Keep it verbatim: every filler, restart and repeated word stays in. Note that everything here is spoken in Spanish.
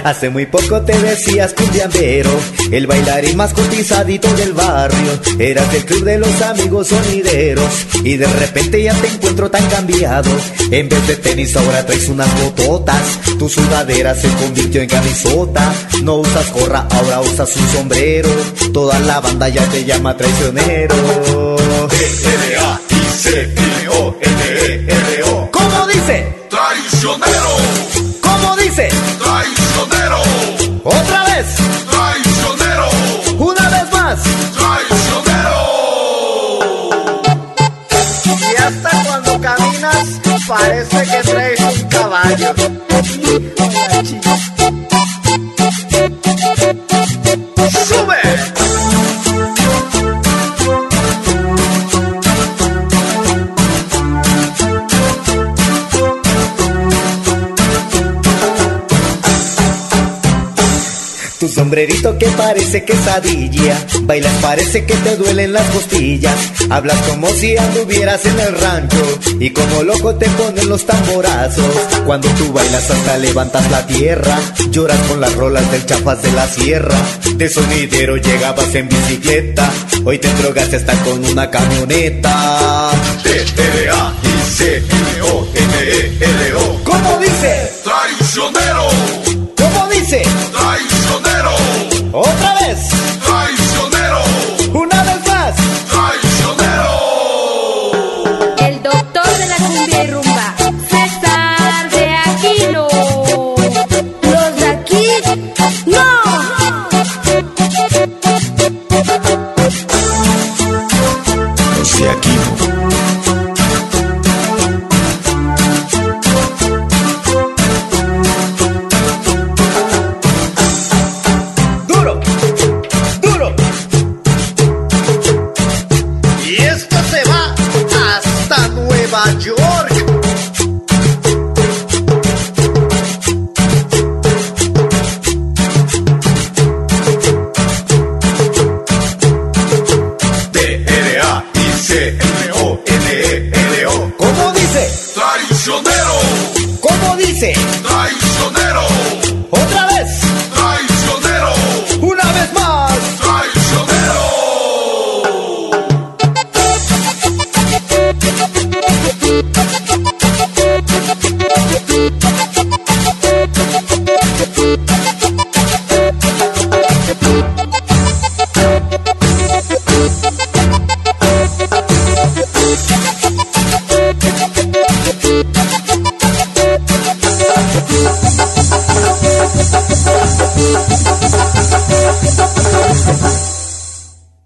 Hace muy poco te decías cumbiambero, el bailarín más cotizadito del barrio. Eras del club de los amigos sonideros y de repente ya te encuentro tan cambiado. En vez de tenis ahora traes unas bototas, tu sudadera se convirtió en camisota. No usas gorra, ahora usas un sombrero, toda la banda ya te llama traicionero. T R A I C N O N E R O. ¿Cómo dice? Traicionero. ¿Cómo dice? Traicionero. Otra vez. Traicionero. Una vez más. Traicionero. Y hasta cuando caminas parece que traes un caballo. ¡Sube! Tu sombrerito que parece quesadilla, bailas parece que te duelen las costillas. Hablas como si anduvieras en el rancho y como loco te ponen los tamborazos. Cuando tú bailas hasta levantas la tierra, lloras con las rolas del Chafas de la Sierra. De sonidero llegabas en bicicleta, hoy te drogaste hasta con una camioneta. T R A I C N O N E R O. ¿Cómo dice? Traicionero. ¿Cómo dice?